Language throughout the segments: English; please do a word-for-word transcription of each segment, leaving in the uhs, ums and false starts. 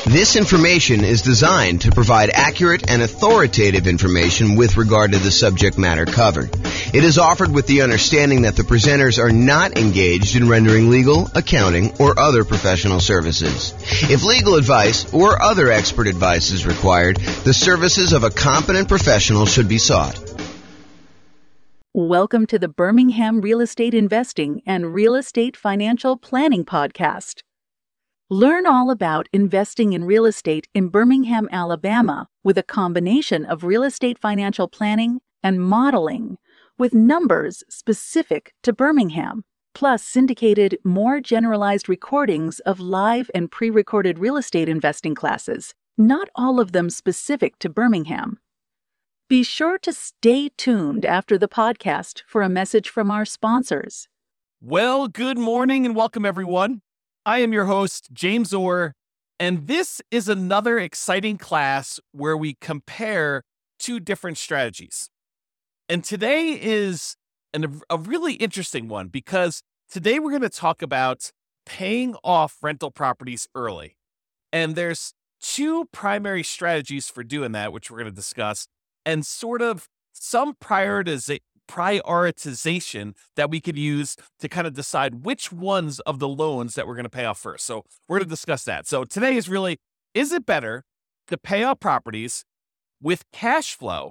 This information is designed to provide accurate and authoritative information with regard to the subject matter covered. It is offered with the understanding that the presenters are not engaged in rendering legal, accounting, or other professional services. If legal advice or other expert advice is required, the services of a competent professional should be sought. Welcome to the Birmingham Real Estate Investing and Real Estate Financial Planning Podcast. Learn all about investing in real estate in Birmingham, Alabama, with a combination of real estate financial planning and modeling, with numbers specific to Birmingham, plus syndicated, more generalized recordings of live and pre-recorded real estate investing classes, not all of them specific to Birmingham. Be sure to stay tuned after the podcast for a message from our sponsors. Well, good morning and welcome, everyone. I am your host, James Orr, and this is another exciting class where we compare two different strategies. And today is an, a really interesting one because today we're going to talk about paying off rental properties early. And there's two primary strategies for doing that, which we're going to discuss, and sort of some prioritiza- prioritization that we could use to kind of decide which ones of the loans that we're going to pay off first. So we're going to discuss that. So today is really, is it better to pay off properties with cash flow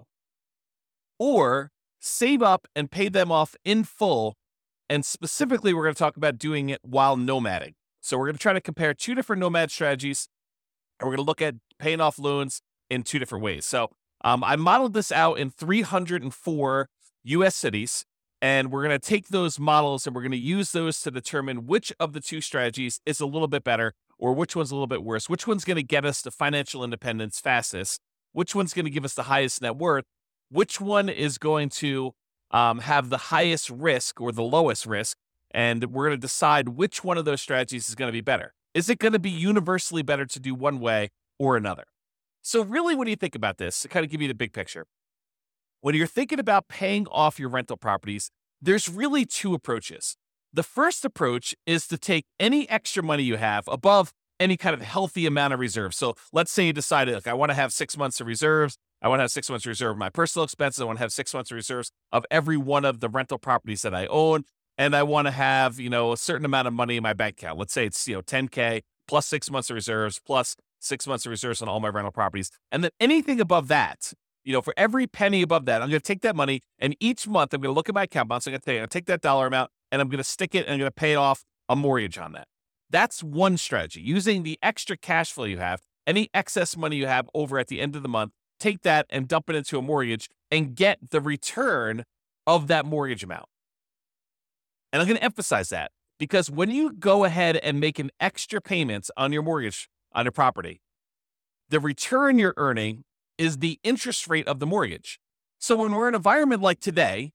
or save up and pay them off in full? And specifically, we're going to talk about doing it while nomading. So we're going to try to compare two different nomad strategies, and we're going to look at paying off loans in two different ways. So um, I modeled this out in three hundred four U S cities, and we're going to take those models and we're going to use those to determine which of the two strategies is a little bit better or which one's a little bit worse, which one's going to get us to financial independence fastest, which one's going to give us the highest net worth, which one is going to um, have the highest risk or the lowest risk, and we're going to decide which one of those strategies is going to be better. Is it going to be universally better to do one way or another? So really, when you think about this, to kind of give you the big picture, when you're thinking about paying off your rental properties, there's really two approaches. The first approach is to take any extra money you have above any kind of healthy amount of reserves. So let's say you decided, look, I want to have six months of reserves. I want to have six months of reserve of my personal expenses. I want to have six months of reserves of every one of the rental properties that I own. And I want to have, you know, a certain amount of money in my bank account. Let's say it's, you know, ten K plus six months of reserves plus six months of reserves on all my rental properties. And then anything above that, you know, for every penny above that, I'm going to take that money, and each month I'm going to look at my account balance. I'm going to take, I'm going to take that dollar amount, and I'm going to stick it, and I'm going to pay off a mortgage on that. That's one strategy. Using the extra cash flow you have, any excess money you have over at the end of the month, take that and dump it into a mortgage and get the return of that mortgage amount. And I'm going to emphasize that because when you go ahead and make an extra payment on your mortgage, on your property, the return you're earning is the interest rate of the mortgage. So when we're in an environment like today,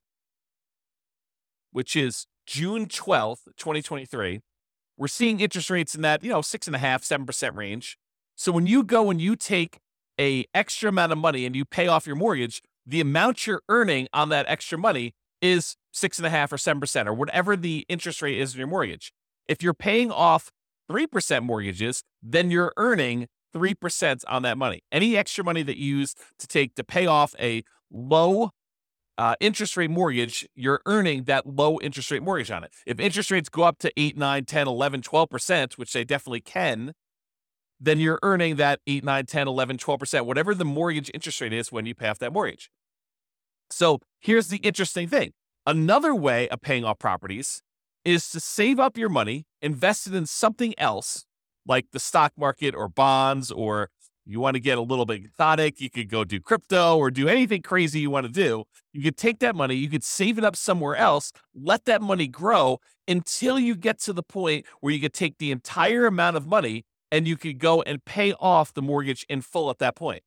which is June twelfth, twenty twenty-three, we're seeing interest rates in that, you know, six and a half, seven percent range. So when you go and you take a extra amount of money and you pay off your mortgage, the amount you're earning on that extra money is six and a half or seven percent or whatever the interest rate is in your mortgage. If you're paying off three percent mortgages, then you're earning three percent on that money. Any extra money that you use to take to pay off a low uh, interest rate mortgage, you're earning that low interest rate mortgage on it. If interest rates go up to eight, nine, ten, eleven, twelve percent, which they definitely can, then you're earning that eight, nine, ten, eleven, twelve percent, whatever the mortgage interest rate is when you pay off that mortgage. So here's the interesting thing. Another way of paying off properties is to save up your money, invest it in something else, like the stock market or bonds, or you want to get a little bit exotic, you could go do crypto or do anything crazy you want to do. You could take that money, you could save it up somewhere else, let that money grow until you get to the point where you could take the entire amount of money and you could go and pay off the mortgage in full at that point.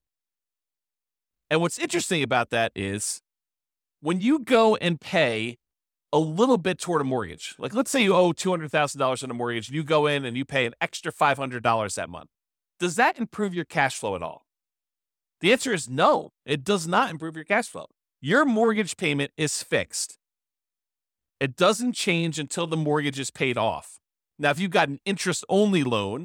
And what's interesting about that is when you go and pay a little bit toward a mortgage, like let's say you owe two hundred thousand dollars on a mortgage, and you go in and you pay an extra five hundred dollars that month. Does that improve your cash flow at all? The answer is no, it does not improve your cash flow. Your mortgage payment is fixed. It doesn't change until the mortgage is paid off. Now, if you've got an interest-only loan,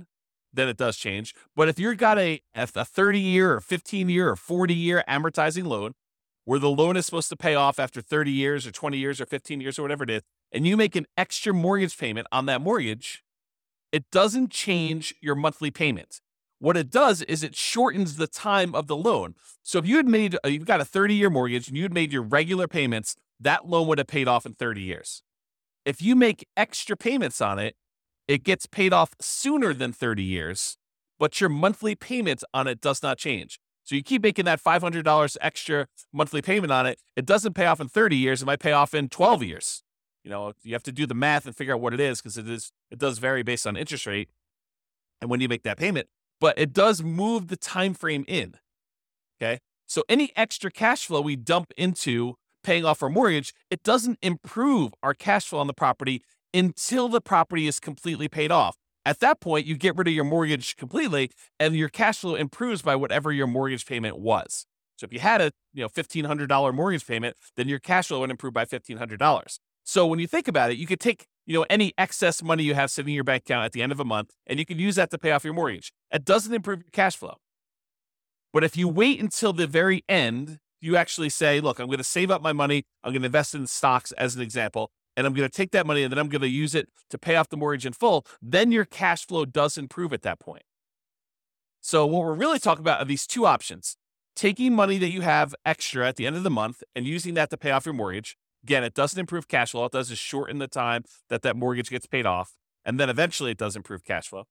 then it does change. But if you've got a, a thirty year or fifteen year or forty year amortizing loan, where the loan is supposed to pay off after thirty years or twenty years or fifteen years or whatever it is, and you make an extra mortgage payment on that mortgage, it doesn't change your monthly payment. What it does is it shortens the time of the loan. So if you had made, you've got a thirty year mortgage and you had made your regular payments, that loan would have paid off in thirty years. If you make extra payments on it, it gets paid off sooner than thirty years, but your monthly payment on it does not change. So you keep making that five hundred dollars extra monthly payment on it. It doesn't pay off in thirty years. It might pay off in twelve years. You know, you have to do the math and figure out what it is, because it is, it does vary based on interest rate and when you make that payment, but it does move the time frame in. Okay. So any extra cash flow we dump into paying off our mortgage, it doesn't improve our cash flow on the property until the property is completely paid off. At that point, you get rid of your mortgage completely and your cash flow improves by whatever your mortgage payment was. So if you had a you know fifteen hundred dollars mortgage payment, then your cash flow would improve by fifteen hundred dollars. So when you think about it, you could take you know any excess money you have sitting in your bank account at the end of a month, and you could use that to pay off your mortgage. It doesn't improve your cash flow. But if you wait until the very end, you actually say, look, I'm going to save up my money. I'm going to invest in stocks as an example, and I'm going to take that money and then I'm going to use it to pay off the mortgage in full. Then your cash flow does improve at that point. So what we're really talking about are these two options. Taking money that you have extra at the end of the month and using that to pay off your mortgage. Again, it doesn't improve cash flow. All it does is shorten the time that that mortgage gets paid off. And then eventually it does improve cash flow.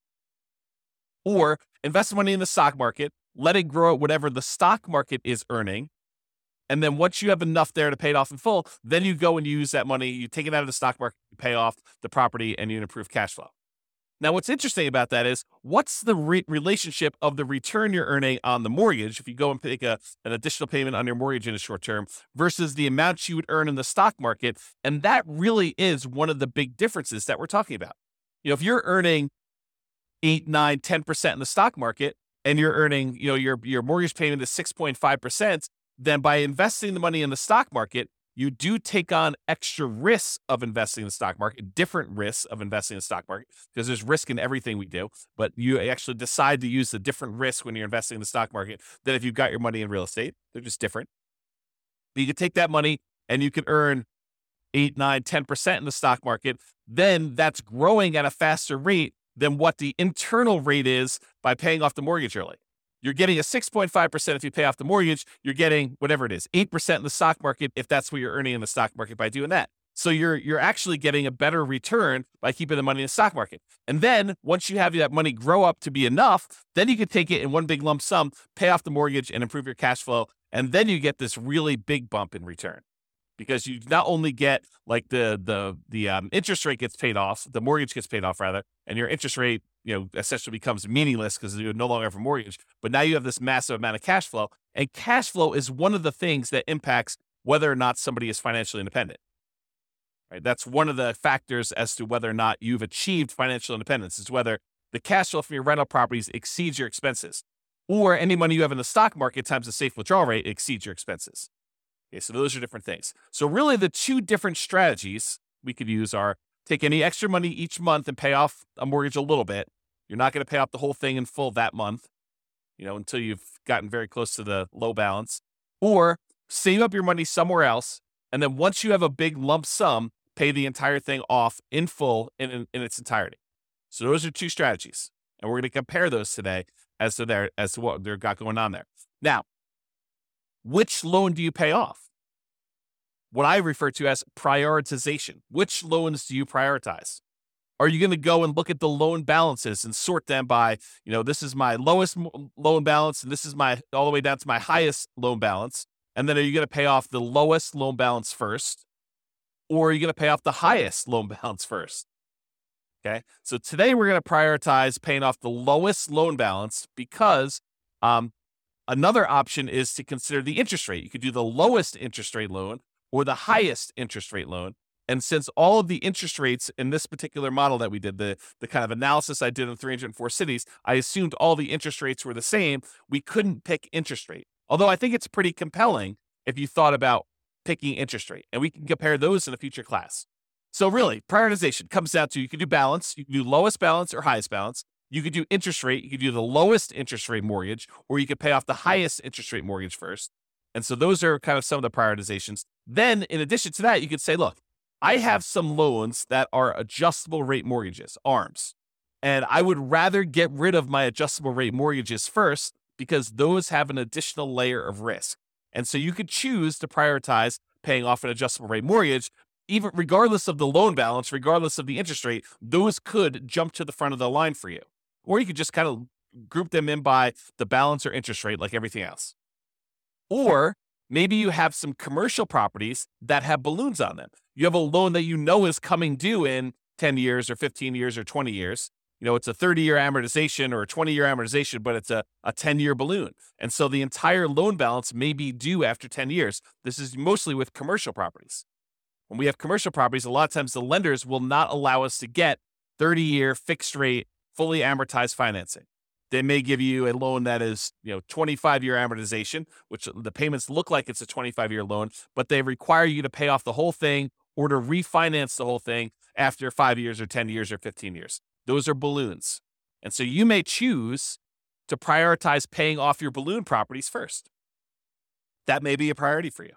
Or invest money in the stock market, let it grow at whatever the stock market is earning. And then once you have enough there to pay it off in full, then you go and use that money, you take it out of the stock market, you pay off the property, and you improve cash flow. Now, what's interesting about that is what's the re- relationship of the return you're earning on the mortgage if you go and take a, an additional payment on your mortgage in the short term versus the amount you would earn in the stock market. And that really is one of the big differences that we're talking about. You know, if you're earning eight, nine, ten percent in the stock market and you're earning, you know, your, your mortgage payment is six point five percent, then by investing the money in the stock market, you do take on extra risks of investing in the stock market, different risks of investing in the stock market, because there's risk in everything we do, but you actually decide to use the different risks when you're investing in the stock market than if you've got your money in real estate. They're just different. But you can take that money and you can earn eight, nine, ten percent in the stock market. Then that's growing at a faster rate than what the internal rate is by paying off the mortgage early. You're getting a six point five percent if you pay off the mortgage. You're getting whatever it is, eight percent in the stock market if that's what you're earning in the stock market by doing that. So you're you're actually getting a better return by keeping the money in the stock market. And then once you have that money grow up to be enough, then you can take it in one big lump sum, pay off the mortgage and improve your cash flow. And then you get this really big bump in return. Because you not only get like the the the um, interest rate gets paid off, the mortgage gets paid off rather, and your interest rate, you know, essentially becomes meaningless because you no longer have a mortgage. But now you have this massive amount of cash flow, and cash flow is one of the things that impacts whether or not somebody is financially independent. Right? That's one of the factors as to whether or not you've achieved financial independence. Is whether the cash flow from your rental properties exceeds your expenses, or any money you have in the stock market times the safe withdrawal rate exceeds your expenses. Okay, so those are different things. So really the two different strategies we could use are take any extra money each month and pay off a mortgage a little bit. You're not going to pay off the whole thing in full that month, you know, until you've gotten very close to the low balance, or save up your money somewhere else. And then once you have a big lump sum, pay the entire thing off in full in, in, in its entirety. So those are two strategies. And we're going to compare those today as to their, as to what they've got going on there. Now, which loan do you pay off? What I refer to as prioritization. Which loans do you prioritize? Are you going to go and look at the loan balances and sort them by, you know, this is my lowest loan balance and this is my all the way down to my highest loan balance? And then are you going to pay off the lowest loan balance first? Or are you going to pay off the highest loan balance first? Okay. So today we're going to prioritize paying off the lowest loan balance because, um, another option is to consider the interest rate. You could do the lowest interest rate loan or the highest interest rate loan. And since all of the interest rates in this particular model that we did, the, the kind of analysis I did in three hundred four cities, I assumed all the interest rates were the same. We couldn't pick interest rate. Although I think it's pretty compelling if you thought about picking interest rate. And we can compare those in a future class. So really, prioritization comes down to you can do balance. You can do lowest balance or highest balance. You could do interest rate. You could do the lowest interest rate mortgage, or you could pay off the highest interest rate mortgage first. And so those are kind of some of the prioritizations. Then in addition to that, you could say, look, I have some loans that are adjustable rate mortgages, A R Ms. And I would rather get rid of my adjustable rate mortgages first because those have an additional layer of risk. And so you could choose to prioritize paying off an adjustable rate mortgage, even regardless of the loan balance, regardless of the interest rate. Those could jump to the front of the line for you. Or you could just kind of group them in by the balance or interest rate like everything else. Or maybe you have some commercial properties that have balloons on them. You have a loan that you know is coming due in ten years or fifteen years or twenty years. You know, it's a thirty-year amortization or a twenty-year amortization, but it's a, a ten-year balloon. And so the entire loan balance may be due after ten years. This is mostly with commercial properties. When we have commercial properties, a lot of times the lenders will not allow us to get thirty-year fixed rate, fully amortized financing. They may give you a loan that is, you know, twenty-five-year amortization, which the payments look like it's a twenty-five-year loan, but they require you to pay off the whole thing or to refinance the whole thing after five years or ten years or fifteen years. Those are balloons. And so you may choose to prioritize paying off your balloon properties first. That may be a priority for you.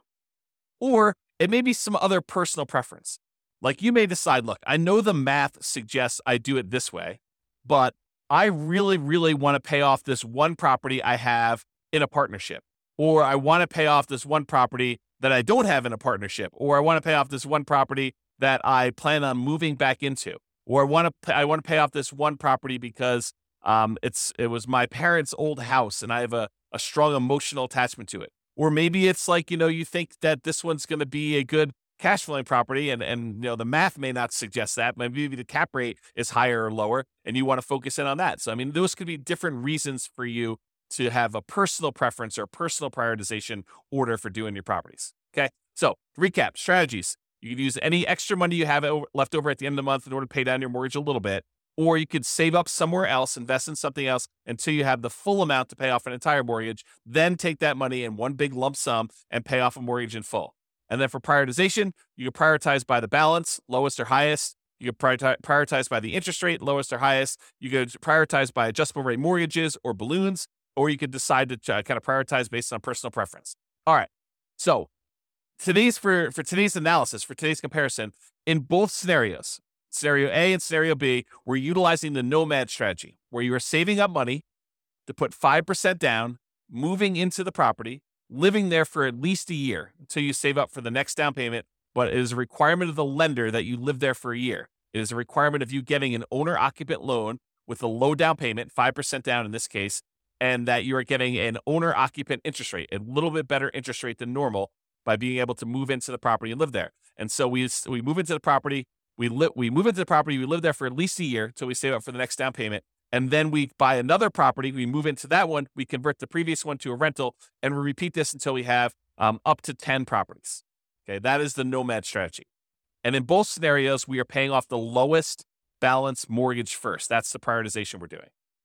Or it may be some other personal preference. Like you may decide, look, I know the math suggests I do it this way, but I really, really want to pay off this one property I have in a partnership. Or I want to pay off this one property that I don't have in a partnership. Or I want to pay off this one property that I plan on moving back into. Or I want to pay, I want to pay off this one property because um, it's it was my parents' old house and I have a, a strong emotional attachment to it. Or maybe it's like, you know, you think that this one's going to be a good cash flowing property and, and, you know, the math may not suggest that. Maybe the cap rate is higher or lower and you want to focus in on that. So, I mean, those could be different reasons for you to have a personal preference or personal prioritization order for doing your properties. Okay. So recap strategies. You could use any extra money you have left over at the end of the month in order to pay down your mortgage a little bit, or you could save up somewhere else, invest in something else until you have the full amount to pay off an entire mortgage, then take that money in one big lump sum and pay off a mortgage in full. And then for prioritization, you can prioritize by the balance, lowest or highest. You can prioritize by the interest rate, lowest or highest. You could prioritize by adjustable rate mortgages or balloons, or you could decide to kind of prioritize based on personal preference. All right. So today's for, for today's analysis, for today's comparison, in both scenarios, scenario A and scenario B, we're utilizing the nomad strategy, where you are saving up money to put five percent down, moving into the property, living there for at least a year until you save up for the next down payment. But it is a requirement of the lender that you live there for a year. It is a requirement of you getting an owner-occupant loan with a low down payment, five percent down in this case, and that you are getting an owner-occupant interest rate, a little bit better interest rate than normal, by being able to move into the property and live there. And so we we move into the property, we li- we move into the property, we live there for at least a year until we save up for the next down payment. And then we buy another property, we move into that one, we convert the previous one to a rental, and we repeat this until we have um, up to ten properties. Okay, that is the nomad strategy. And in both scenarios, we are paying off the lowest balance mortgage first. That's the prioritization we're doing.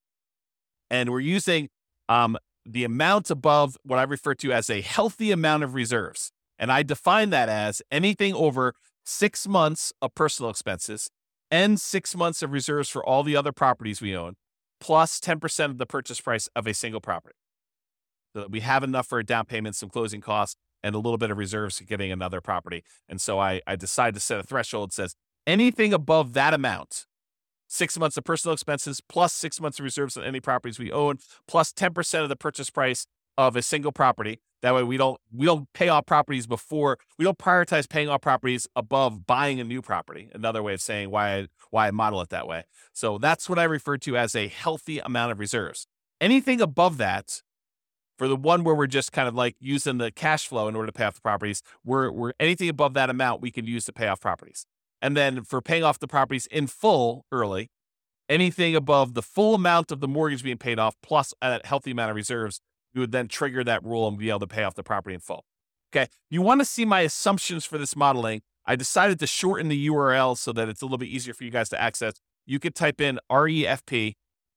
And we're using um, the amount above what I refer to as a healthy amount of reserves. And I define that as anything over six months of personal expenses and six months of reserves for all the other properties we own, plus ten percent of the purchase price of a single property. So that we have enough for a down payment, some closing costs, and a little bit of reserves for getting another property. And so I, I decided to set a threshold that says anything above that amount, six months of personal expenses, plus six months of reserves on any properties we own, plus ten percent of the purchase price of a single property. That way we don't we don't pay off properties before, we don't prioritize paying off properties above buying a new property. Another way of saying why I, why I model it that way. So that's what I refer to as a healthy amount of reserves. Anything above that, for the one where we're just kind of like using the cash flow in order to pay off the properties, we're, we're anything above that amount we can use to pay off properties. And then for paying off the properties in full early, anything above the full amount of the mortgage being paid off plus a healthy amount of reserves, we would then trigger that rule and be able to pay off the property in full. Okay. You want to see my assumptions for this modeling. I decided to shorten the U R L so that it's a little bit easier for you guys to access. You could type in refp.info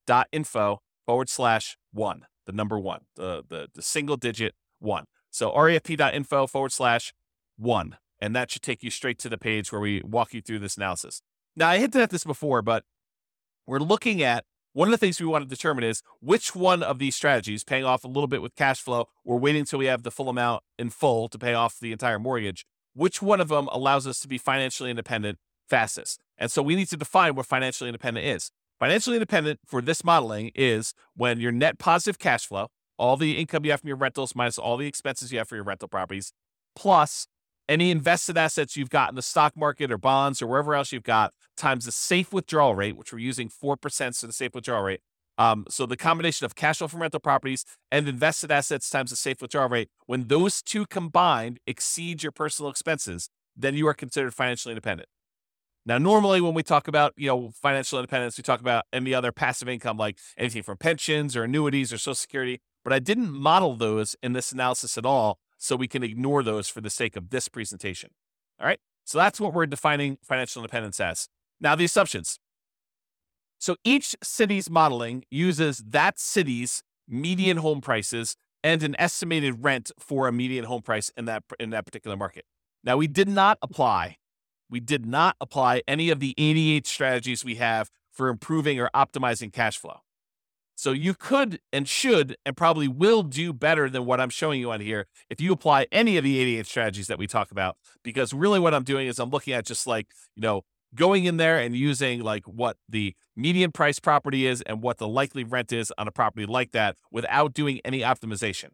forward slash one, the number one, the, the, the single digit one. So refp.info forward slash one. And that should take you straight to the page where we walk you through this analysis. Now, I hinted at this before, but we're looking at one of the things we want to determine is which one of these strategies, paying off a little bit with cash flow or waiting until we have the full amount in full to pay off the entire mortgage, which one of them allows us to be financially independent fastest. And so we need to define what financially independent is. Financially independent for this modeling is when your net positive cash flow, all the income you have from your rentals minus all the expenses you have for your rental properties, plus any invested assets you've got in the stock market or bonds or wherever else you've got, times the safe withdrawal rate, which we're using four percent for the safe withdrawal rate. Um, so the combination of cash flow from rental properties and invested assets times the safe withdrawal rate, when those two combined exceed your personal expenses, then you are considered financially independent. Now, normally when we talk about, you know, financial independence, we talk about any other passive income, like anything from pensions or annuities or Social Security, but I didn't model those in this analysis at all, so we can ignore those for the sake of this presentation. All right, so that's what we're defining financial independence as. Now, the assumptions. So each city's modeling uses that city's median home prices and an estimated rent for a median home price in that in that particular market. Now, we did not apply, we did not apply any of the eighty-eight strategies we have for improving or optimizing cash flow. So you could and should and probably will do better than what I'm showing you on here if you apply any of the eighty-eight strategies that we talk about, because really what I'm doing is I'm looking at just like, you know, going in there and using like what the median price property is and what the likely rent is on a property like that without doing any optimization.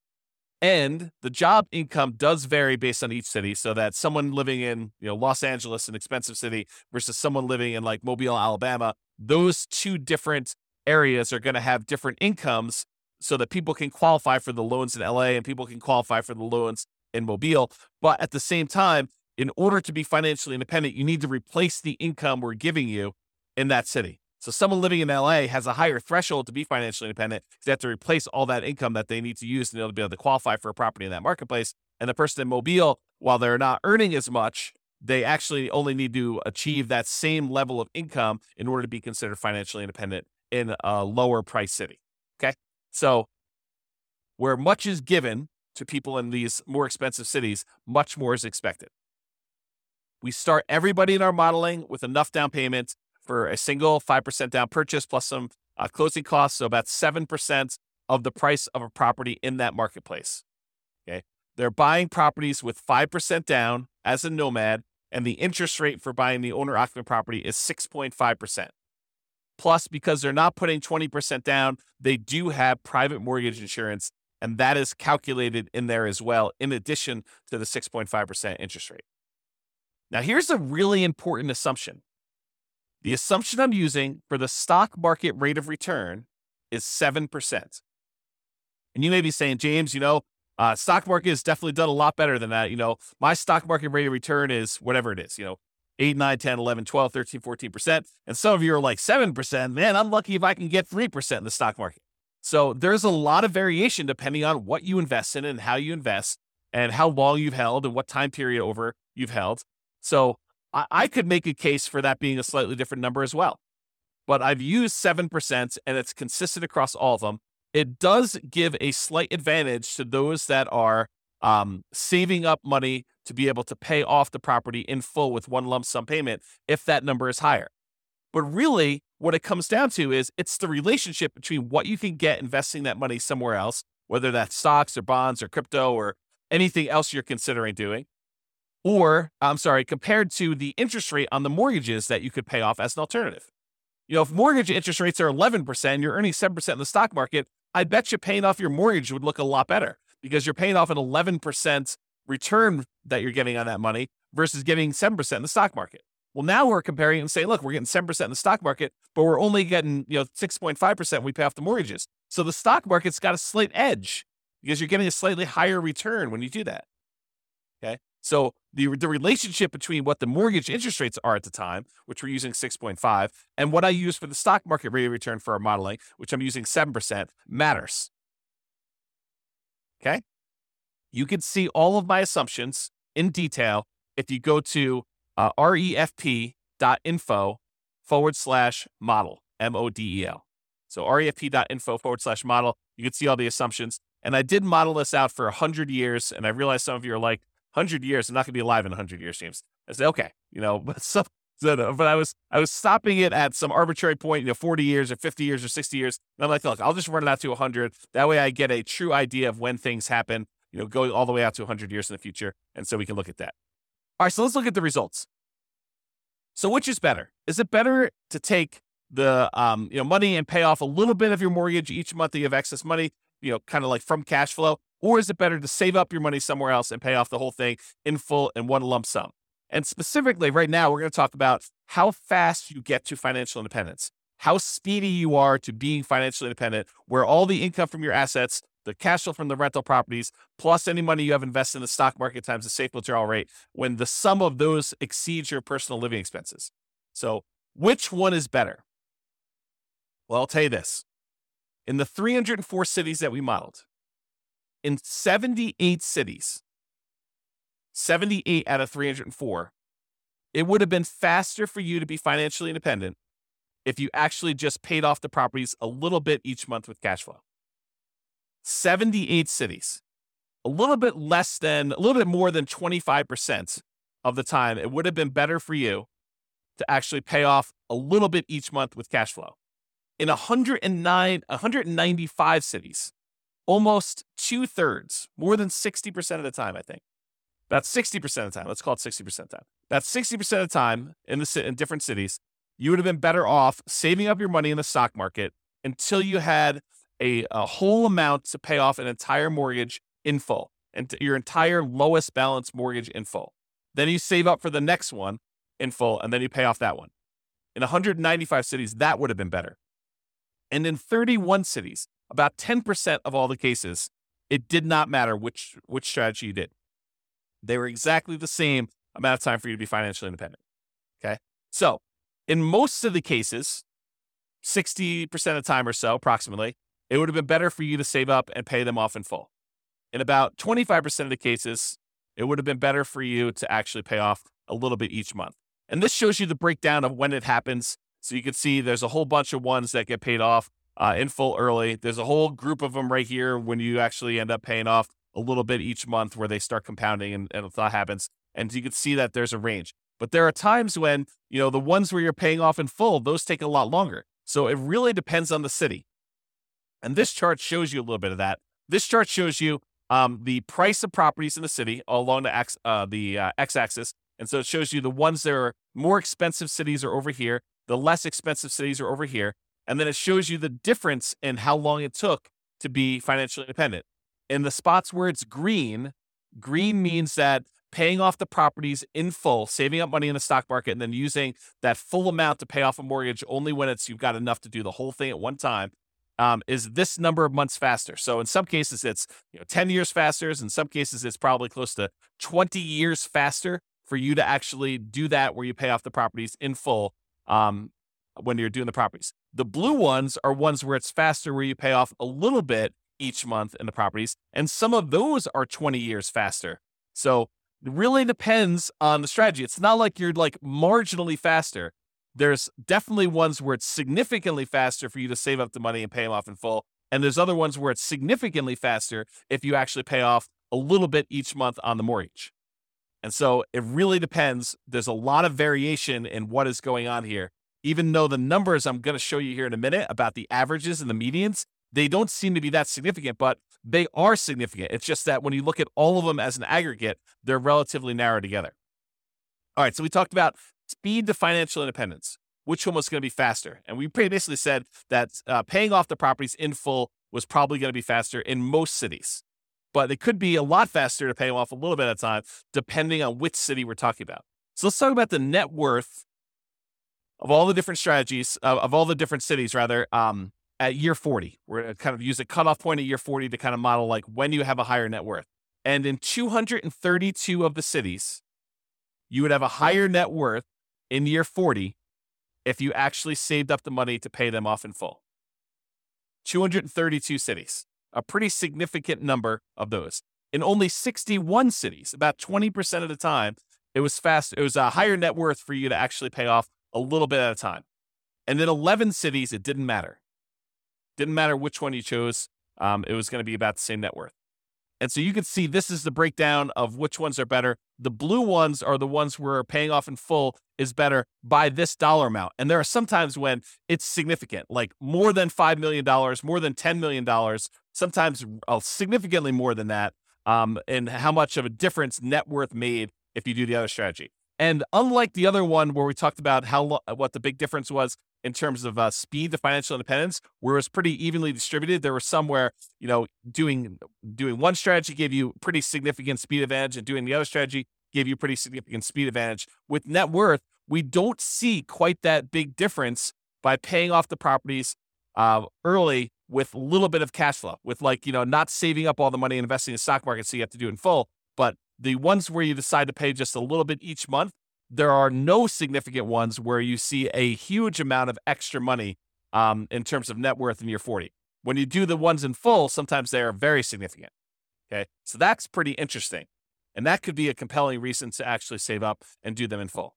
And the job income does vary based on each city, so that someone living in, you know, Los Angeles, an expensive city, versus someone living in like Mobile, Alabama, those two different areas are going to have different incomes so that people can qualify for the loans in L A and people can qualify for the loans in Mobile. But at the same time, in order to be financially independent, you need to replace the income we're giving you in that city. So someone living in L A has a higher threshold to be financially independent because they have to replace all that income that they need to use in order to be able to qualify for a property in that marketplace. And the person in Mobile, while they're not earning as much, they actually only need to achieve that same level of income in order to be considered financially independent in a lower price city. Okay. So where much is given to people in these more expensive cities, much more is expected. We start everybody in our modeling with enough down payment for a single five percent down purchase plus some uh, closing costs. So about seven percent of the price of a property in that marketplace. Okay. They're buying properties with five percent down as a nomad, and the interest rate for buying the owner occupant property is six point five percent. Plus, because they're not putting twenty percent down, they do have private mortgage insurance, and that is calculated in there as well, in addition to the six point five percent interest rate. Now, here's a really important assumption. The assumption I'm using for the stock market rate of return is seven percent. And you may be saying, James, you know, uh, stock market has definitely done a lot better than that. You know, my stock market rate of return is whatever it is, you know, eight, nine, ten, eleven, twelve, thirteen, fourteen percent. And some of you are like seven percent. Man, I'm lucky if I can get three percent in the stock market. So there's a lot of variation depending on what you invest in and how you invest and how long you've held and what time period over you've held. So I, I could make a case for that being a slightly different number as well. But I've used seven percent and it's consistent across all of them. It does give a slight advantage to those that are um, saving up money to be able to pay off the property in full with one lump sum payment if that number is higher. But really, what it comes down to is it's the relationship between what you can get investing that money somewhere else, whether that's stocks or bonds or crypto or anything else you're considering doing, or, I'm sorry, compared to the interest rate on the mortgages that you could pay off as an alternative. You know, if mortgage interest rates are eleven percent and you're earning seven percent in the stock market, I bet you paying off your mortgage would look a lot better because you're paying off an eleven percent return that you're getting on that money versus getting seven percent in the stock market. Well, now we're comparing and saying, look, we're getting seven percent in the stock market, but we're only getting, you know, six point five percent when we pay off the mortgages. So the stock market's got a slight edge because you're getting a slightly higher return when you do that. Okay. So the, the relationship between what the mortgage interest rates are at the time, which we're using six point five, and what I use for the stock market rate of return for our modeling, which I'm using seven percent, matters. Okay. You can see all of my assumptions in detail if you go to uh, refp.info forward slash model, M O D E L. So refp.info forward slash model. You can see all the assumptions. And I did model this out for one hundred years. And I realize some of you are like, one hundred years, I'm not going to be alive in one hundred years, James. I say, okay, you know, but some, So, no, but I was I was stopping it at some arbitrary point, you know, forty years or fifty years or sixty years. And I'm like, look, I'll just run it out to one hundred. That way I get a true idea of when things happen, you know, going all the way out to one hundred years in the future. And so we can look at that. All right, so let's look at the results. So which is better? Is it better to take the um, you know, money and pay off a little bit of your mortgage each month that you have excess money, you know, kind of like from cash flow? Or is it better to save up your money somewhere else and pay off the whole thing in full in one lump sum? And specifically right now, we're going to talk about how fast you get to financial independence, how speedy you are to being financially independent, where all the income from your assets, the cash flow from the rental properties, plus any money you have invested in the stock market times the safe withdrawal rate, when the sum of those exceeds your personal living expenses. So which one is better? Well, I'll tell you this. In the three hundred four cities that we modeled, in seventy-eight cities, seventy-eight out of three hundred four, it would have been faster for you to be financially independent if you actually just paid off the properties a little bit each month with cash flow. seventy-eight cities, a little bit less than, a little bit more than twenty-five percent of the time, it would have been better for you to actually pay off a little bit each month with cash flow. In one hundred nine, one hundred ninety-five cities, almost two thirds, more than sixty percent of the time, I think. About sixty percent of the time, let's call it sixty percent of the time. About sixty percent of the time in the in different cities, you would have been better off saving up your money in the stock market until you had a, a whole amount to pay off an entire mortgage in full, and your entire lowest balance mortgage in full. Then you save up for the next one in full, and then you pay off that one. In one hundred ninety-five cities, that would have been better. And in thirty-one cities, about ten percent of all the cases, it did not matter which, which strategy you did. They were exactly the same amount of time for you to be financially independent. Okay. So in most of the cases, sixty percent of the time or so, approximately, it would have been better for you to save up and pay them off in full. In about twenty-five percent of the cases, it would have been better for you to actually pay off a little bit each month. And this shows you the breakdown of when it happens. So you can see there's a whole bunch of ones that get paid off uh, in full early. There's a whole group of them right here when you actually end up paying off a little bit each month where they start compounding and, and that happens. And you can see that there's a range. But there are times when, you know, the ones where you're paying off in full, those take a lot longer. So it really depends on the city. And this chart shows you a little bit of that. This chart shows you um, the price of properties in the city along the, x, uh, the uh, x-axis. And so it shows you the ones that are more expensive cities are over here. The less expensive cities are over here. And then it shows you the difference in how long it took to be financially independent. In the spots where it's green, green means that paying off the properties in full, saving up money in the stock market, and then using that full amount to pay off a mortgage only when it's you've got enough to do the whole thing at one time, um, is this number of months faster. So in some cases, it's you know ten years faster. In some cases, it's probably close to twenty years faster for you to actually do that where you pay off the properties in full um, when you're doing the properties. The blue ones are ones where it's faster, where you pay off a little bit each month in the properties. And some of those are twenty years faster. So it really depends on the strategy. It's not like you're like marginally faster. There's definitely ones where it's significantly faster for you to save up the money and pay them off in full. And there's other ones where it's significantly faster if you actually pay off a little bit each month on the mortgage. And so it really depends. There's a lot of variation in what is going on here. Even though the numbers I'm going to show you here in a minute about the averages and the medians, they don't seem to be that significant, but they are significant. It's just that when you look at all of them as an aggregate, they're relatively narrow together. All right, so we talked about speed to financial independence. Which one was going to be faster? And we basically said that uh, paying off the properties in full was probably going to be faster in most cities. But it could be a lot faster to pay them off a little bit at a time, depending on which city we're talking about. So let's talk about the net worth of all the different strategies, uh, of all the different cities, rather, um, at year forty. We're going to kind of use a cutoff point at year forty to kind of model like when you have a higher net worth. And in two hundred thirty-two of the cities, you would have a higher net worth in year forty if you actually saved up the money to pay them off in full. two hundred thirty-two cities, a pretty significant number of those. In only sixty-one cities, about twenty percent of the time, it was fast. It was a higher net worth for you to actually pay off a little bit at a time. And in eleven cities, it didn't matter. Didn't matter which one you chose. Um, it was going to be about the same net worth. And so you can see this is the breakdown of which ones are better. The blue ones are the ones where paying off in full is better by this dollar amount. And there are some times when it's significant, like more than five million dollars, more than ten million dollars, sometimes uh, significantly more than that, um, and how much of a difference net worth made if you do the other strategy. And unlike the other one where we talked about how lo- what the big difference was in terms of uh, speed to financial independence, where it was pretty evenly distributed, there were some where, you know, doing doing one strategy gave you pretty significant speed advantage and doing the other strategy gave you pretty significant speed advantage. With net worth, we don't see quite that big difference by paying off the properties uh, early with a little bit of cash flow, with like, you know, not saving up all the money and investing in the stock market so you have to do it in full. But the ones where you decide to pay just a little bit each month, there are no significant ones where you see a huge amount of extra money um, in terms of net worth in year forty. When you do the ones in full, sometimes they are very significant. Okay, so that's pretty interesting. And that could be a compelling reason to actually save up and do them in full.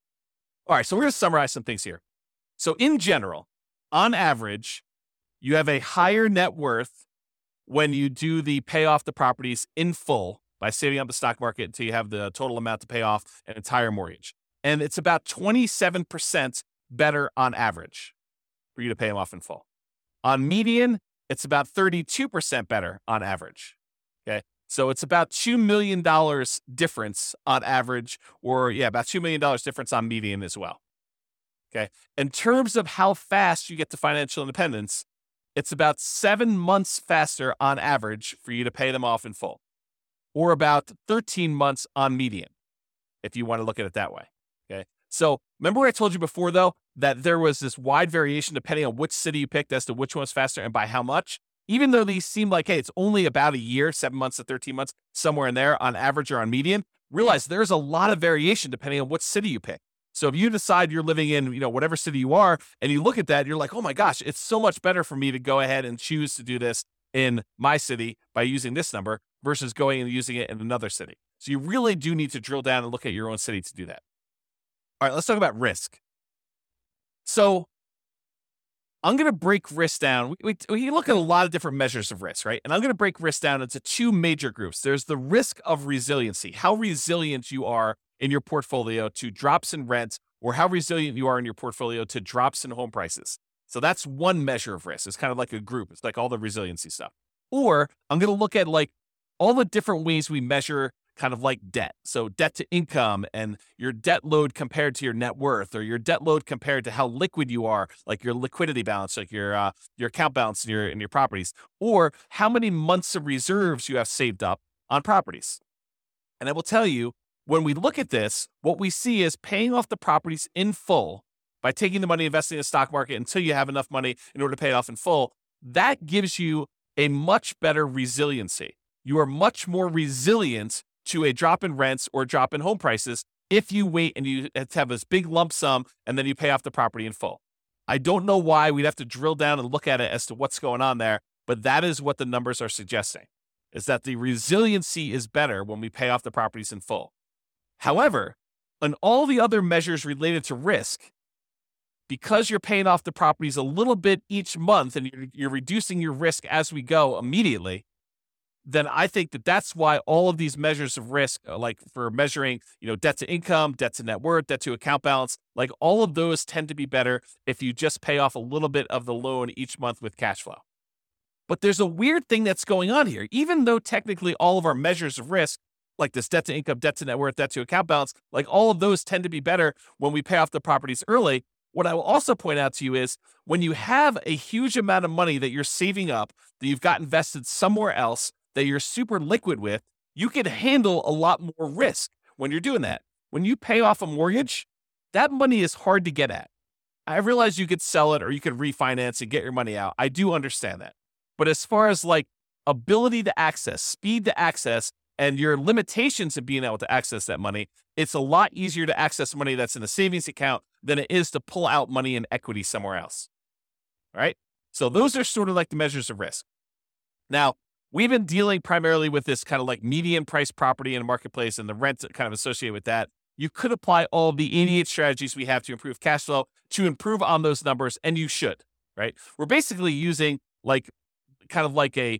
All right, so we're going to summarize some things here. So in general, on average, you have a higher net worth when you do the pay off the properties in full by saving up the stock market until you have the total amount to pay off an entire mortgage. And it's about twenty-seven percent better on average for you to pay them off in full. On median, it's about thirty-two percent better on average. Okay. So it's about two million dollars difference on average, or yeah, about two million dollars difference on median as well. Okay. In terms of how fast you get to financial independence, it's about seven months faster on average for you to pay them off in full, or about thirteen months on median, if you want to look at it that way. Okay. So remember what I told you before, though, that there was this wide variation depending on which city you picked as to which one's faster and by how much. Even though these seem like, hey, it's only about a year, seven months to thirteen months, somewhere in there on average or on median, realize there's a lot of variation depending on what city you pick. So if you decide you're living in, you know, whatever city you are, and you look at that, you're like, oh my gosh, it's so much better for me to go ahead and choose to do this in my city by using this number versus going and using it in another city. So you really do need to drill down and look at your own city to do that. All right, let's talk about risk. So I'm going to break risk down. We, we, we look at a lot of different measures of risk, right? And I'm going to break risk down into two major groups. There's the risk of resiliency, how resilient you are in your portfolio to drops in rent, or how resilient you are in your portfolio to drops in home prices. So that's one measure of risk. It's kind of like a group. It's like all the resiliency stuff. Or I'm going to look at like all the different ways we measure kind of like debt. So debt to income and your debt load compared to your net worth, or your debt load compared to how liquid you are, like your liquidity balance, like your uh, your account balance in your in your properties, or how many months of reserves you have saved up on properties. And I will tell you, when we look at this, what we see is paying off the properties in full by taking the money, investing in the stock market until you have enough money in order to pay it off in full. That gives you a much better resiliency. You are much more resilient to a drop in rents or drop in home prices if you wait and you have this big lump sum and then you pay off the property in full. I don't know why. We'd have to drill down and look at it as to what's going on there, but that is what the numbers are suggesting, is that the resiliency is better when we pay off the properties in full. However, on all the other measures related to risk, because you're paying off the properties a little bit each month and you're, you're reducing your risk as we go immediately, then I think that that's why all of these measures of risk, like for measuring, you know, debt to income, debt to net worth, debt to account balance, like all of those tend to be better if you just pay off a little bit of the loan each month with cash flow. But there's a weird thing that's going on here. Even though technically all of our measures of risk, like this debt to income, debt to net worth, debt to account balance, like all of those tend to be better when we pay off the properties early. What I will also point out to you is when you have a huge amount of money that you're saving up, that you've got invested somewhere else, that you're super liquid with, you can handle a lot more risk when you're doing that. When you pay off a mortgage, that money is hard to get at. I realize you could sell it or you could refinance and get your money out. I do understand that. But as far as like ability to access, speed to access, and your limitations of being able to access that money, it's a lot easier to access money that's in a savings account than it is to pull out money in equity somewhere else. All right? So those are sort of like the measures of risk. Now, we've been dealing primarily with this kind of like median price property in a marketplace and the rent kind of associated with that. You could apply all the eighty-eight strategies we have to improve cash flow to improve on those numbers, and you should, right? We're basically using like kind of like a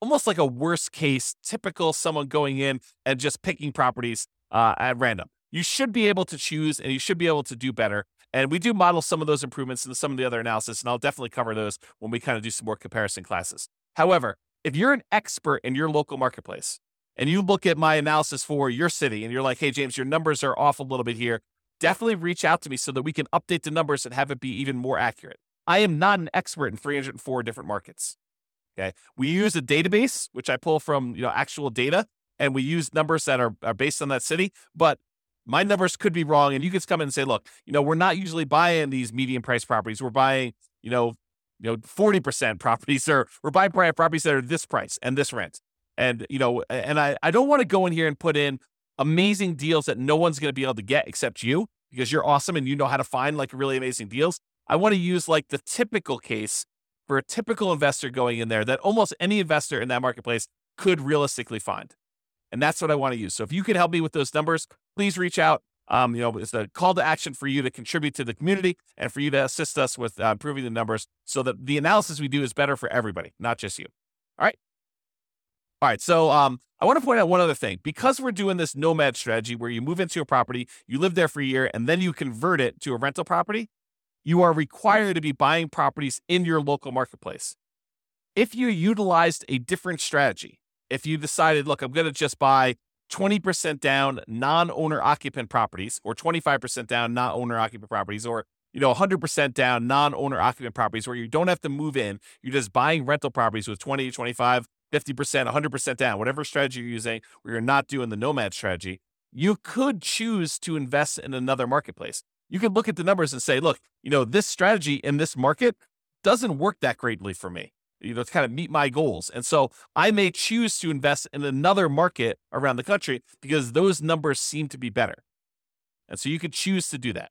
almost like a worst case, typical someone going in and just picking properties uh, at random. You should be able to choose and you should be able to do better. And we do model some of those improvements in some of the other analysis, and I'll definitely cover those when we kind of do some more comparison classes. However, if you're an expert in your local marketplace and you look at my analysis for your city and you're like, hey, James, your numbers are off a little bit here, definitely reach out to me so that we can update the numbers and have it be even more accurate. I am not an expert in three hundred four different markets. Okay. We use a database, which I pull from, you know, actual data, and we use numbers that are, are based on that city, but my numbers could be wrong. And you can come in and say, look, you know, we're not usually buying these medium price properties. We're buying, you know, you know, forty percent properties, or we're buying properties that are this price and this rent. And, you know, and I, I don't want to go in here and put in amazing deals that no one's going to be able to get except you, because you're awesome and you know how to find like really amazing deals. I want to use like the typical case for a typical investor going in there that almost any investor in that marketplace could realistically find. And that's what I want to use. So if you can help me with those numbers, please reach out. Um, you know, it's a call to action for you to contribute to the community and for you to assist us with uh, improving the numbers so that the analysis we do is better for everybody, not just you. All right. All right. So um, I want to point out one other thing. Because we're doing this nomad strategy where you move into a property, you live there for a year, and then you convert it to a rental property, you are required to be buying properties in your local marketplace. If you utilized a different strategy, if you decided, look, I'm going to just buy twenty percent down non-owner occupant properties, or twenty-five percent down non-owner occupant properties, or, you know, one hundred percent down non-owner occupant properties where you don't have to move in, you're just buying rental properties with twenty, twenty-five, fifty percent, one hundred percent down, whatever strategy you're using, where you're not doing the nomad strategy, you could choose to invest in another marketplace. You could look at the numbers and say, look, you know, this strategy in this market doesn't work that greatly for me, you know, to kind of meet my goals. And so I may choose to invest in another market around the country because those numbers seem to be better. And so you could choose to do that.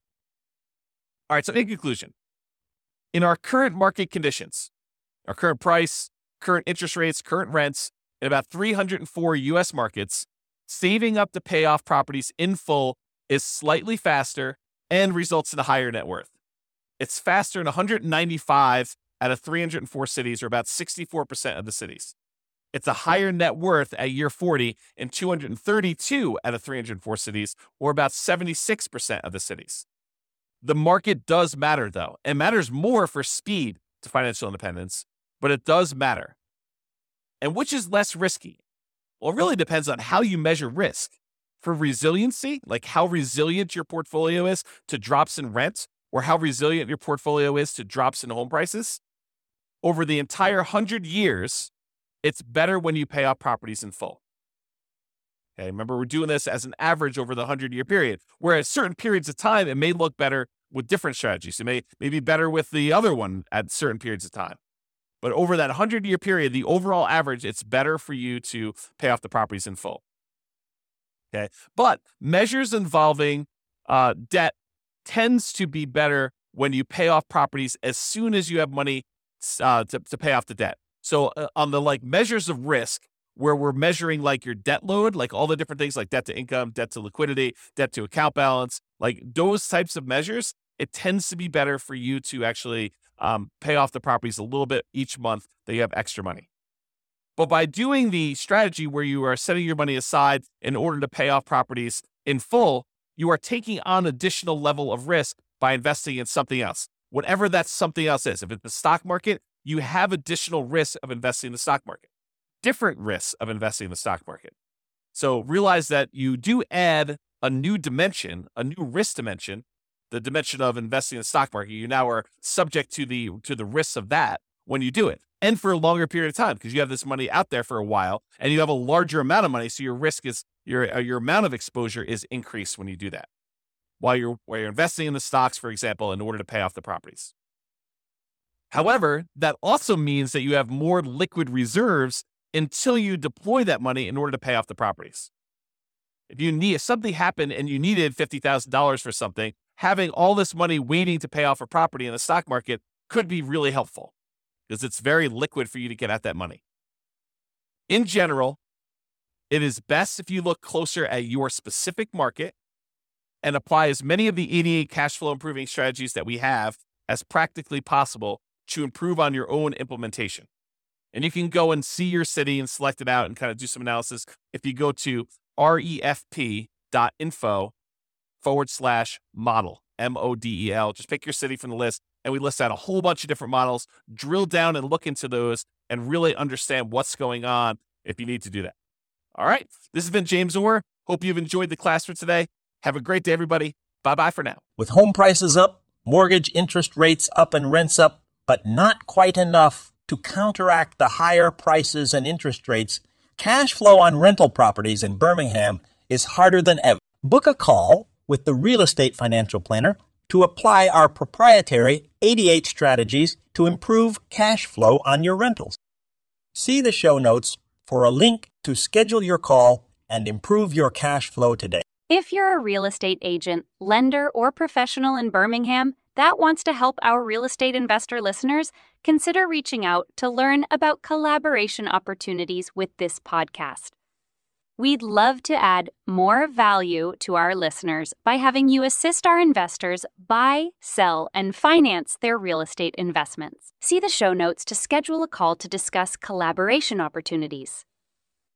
All right. So in conclusion, in our current market conditions, our current price, current interest rates, current rents, in about three hundred four U S markets, saving up to pay off properties in full is slightly faster and results in a higher net worth. It's faster in one hundred ninety-five out of three hundred four cities, or about sixty-four percent of the cities. It's a higher net worth at year forty in two hundred thirty-two out of three hundred four cities, or about seventy-six percent of the cities. The market does matter, though. It matters more for speed to financial independence, but it does matter. And which is less risky? Well, it really depends on how you measure risk. For resiliency, like how resilient your portfolio is to drops in rent, or how resilient your portfolio is to drops in home prices, over the entire one hundred years, it's better when you pay off properties in full. Okay, remember, we're doing this as an average over the one hundred-year period, whereas certain periods of time, it may look better with different strategies. It may, may be better with the other one at certain periods of time. But over that one hundred-year period, the overall average, it's better for you to pay off the properties in full. Okay, but measures involving uh, debt tends to be better when you pay off properties as soon as you have money uh, to, to pay off the debt. So uh, on the like measures of risk, where we're measuring like your debt load, like all the different things like debt to income, debt to liquidity, debt to account balance, like those types of measures, it tends to be better for you to actually um, pay off the properties a little bit each month that you have extra money. But by doing the strategy where you are setting your money aside in order to pay off properties in full, you are taking on additional level of risk by investing in something else, whatever that something else is. If it's the stock market, you have additional risk of investing in the stock market, different risks of investing in the stock market. So realize that you do add a new dimension, a new risk dimension, the dimension of investing in the stock market. You now are subject to the to the risks of that when you do it, and for a longer period of time, because you have this money out there for a while and you have a larger amount of money. So your risk is your, your amount of exposure is increased when you do that while you're, while you're investing in the stocks, for example, in order to pay off the properties. However, that also means that you have more liquid reserves until you deploy that money in order to pay off the properties. If you need, if something happened and you needed fifty thousand dollars for something, having all this money waiting to pay off a property in the stock market could be really helpful, because it's very liquid for you to get at that money. In general, it is best if you look closer at your specific market and apply as many of the eighty-eight cash flow improving strategies that we have as practically possible to improve on your own implementation. And you can go and see your city and select it out and kind of do some analysis. If you go to refp.info forward slash model, M O D E L, just pick your city from the list. And we list out a whole bunch of different models, drill down and look into those and really understand what's going on if you need to do that. All right. This has been James Orr. Hope you've enjoyed the class for today. Have a great day, everybody. Bye-bye for now. With home prices up, mortgage interest rates up, and rents up, but not quite enough to counteract the higher prices and interest rates, cash flow on rental properties in Birmingham is harder than ever. Book a call with the Real Estate Financial Planner to apply our proprietary eighty-eight strategies to improve cash flow on your rentals. See the show notes for a link to schedule your call and improve your cash flow today. If you're a real estate agent, lender, or professional in Birmingham that wants to help our real estate investor listeners, consider reaching out to learn about collaboration opportunities with this podcast. We'd love to add more value to our listeners by having you assist our investors buy, sell, and finance their real estate investments. See the show notes to schedule a call to discuss collaboration opportunities.